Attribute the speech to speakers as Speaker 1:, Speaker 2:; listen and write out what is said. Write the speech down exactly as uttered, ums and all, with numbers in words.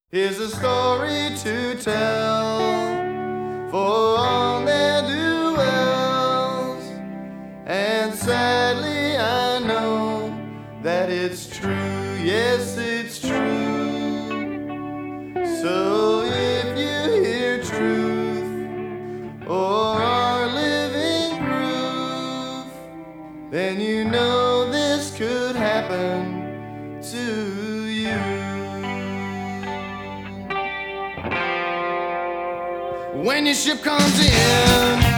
Speaker 1: Here's a story to tell for all their duels, and sadly I know that it's true, yes it's true. So if you hear truth or are living proof, then you know this could happen to you. When your ship comes in